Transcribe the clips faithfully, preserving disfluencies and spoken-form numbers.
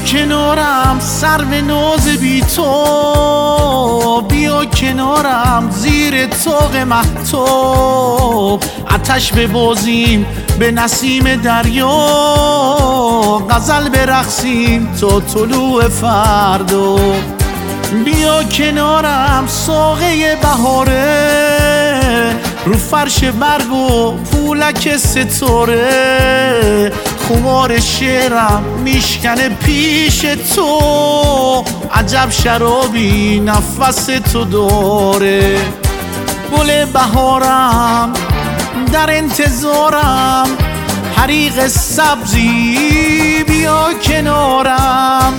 کنارم سرو ناز بی تو، بیا کنارم زیر طاق مهتاب، آتش ببازیم به نسیم دریا، غزل برقصیم تا طلوع فردا. بیا کنارم ساقه بهاره، رو فرش برگ و پولک ستاره، خمار شعرم میشکنه پیش تو، عجب شرابی نفس تو داره. گل بهارم در انتظارم، حریق سبزی بیا کنارم.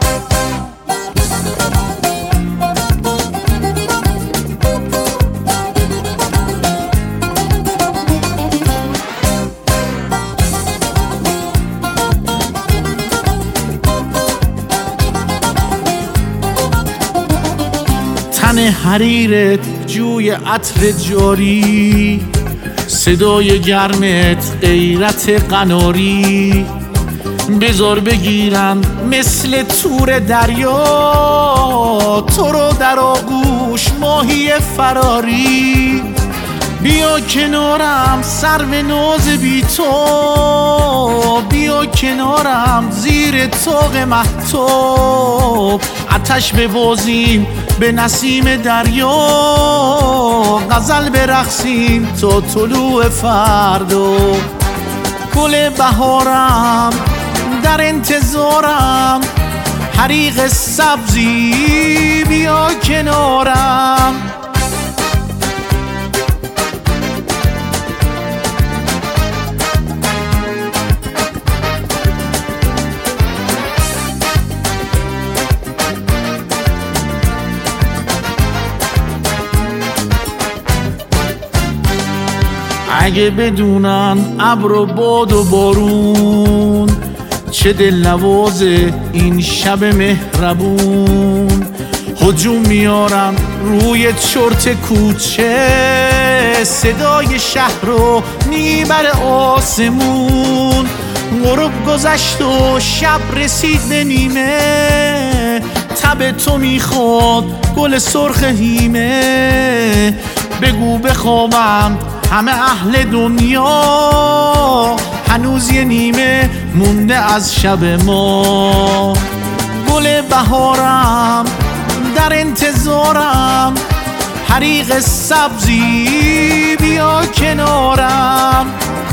تن حریرت جوی عطر جاری، صدای گرمت غیرت قناری، بذار بگیرم مثل تور دریا، تو رو در آغوش ماهی فراری. بیا کنارم سرو ناز بی تو، بیا کنارم زیر طاق مهتاب، آتش ببازیم به نسیم دریا، غزل برقصیم تا طلوع فردا. گل بهارم در انتظارم، حریق سبزی بیا کنارم. اگه بدونن ابر و باد و بارون، چه دلنوازه این شب مهربون، هجوم میارم روی چرت کوچه، صدای شهر رو میبره آسمون. غروب گذشت و شب رسید به نیمه، تب تو میخواد گل سرخ هیمه، بگو بخوابم همه اهل دنیا، هنوز یه نیمه مونده از شب ما. گل بهارم در انتظارم، حریق سبزی بیا کنارم.